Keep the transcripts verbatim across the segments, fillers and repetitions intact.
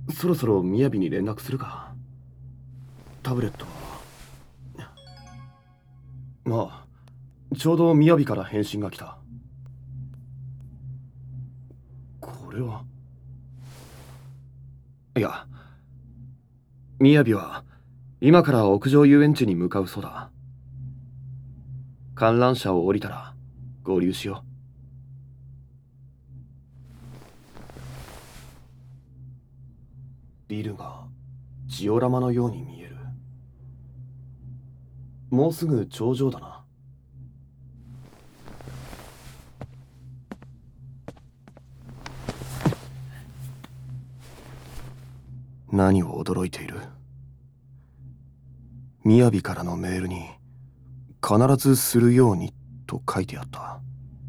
そろそろ雅に連絡するか。タブレット。まあ、ちょうど雅から返信が来た。これは。いや、雅は今から屋上遊園地に向かうそうだ。観覧車を降りたら合流しよう。ビルがジオラマのように見える。もうすぐ頂上だな。何を驚いている？雅からのメールに必ずするようにと書いてあった。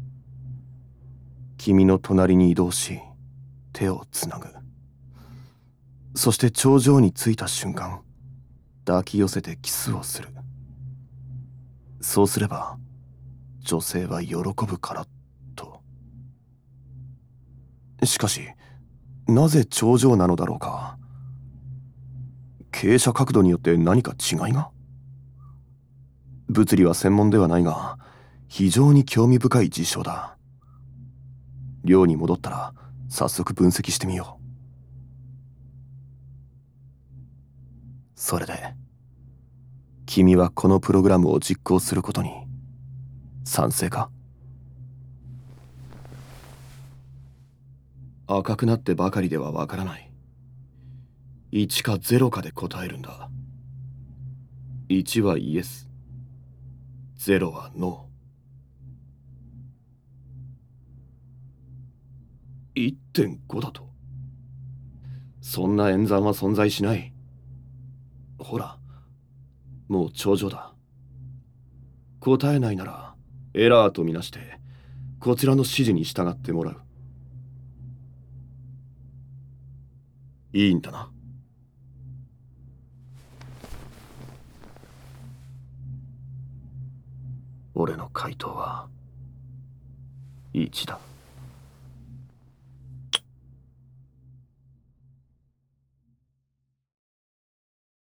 君の隣に移動し手をつなぐ。そして頂上に着いた瞬間、抱き寄せてキスをする。そうすれば女性は喜ぶからと。しかしなぜ頂上なのだろうか。傾斜角度によって何か違いが？物理は専門ではないが非常に興味深い事象だ。寮に戻ったら早速分析してみよう。それで君はこのプログラムを実行することに賛成か？赤くなってばかりではわからない。いちかゼロかで答えるんだ。いちはイエス、ゼロはノー。いってんご だと？そんな演算は存在しない。ほら、もう頂上だ。答えないならエラーとみなしてこちらの指示に従ってもらう。いいんだな？俺の回答はいちだ。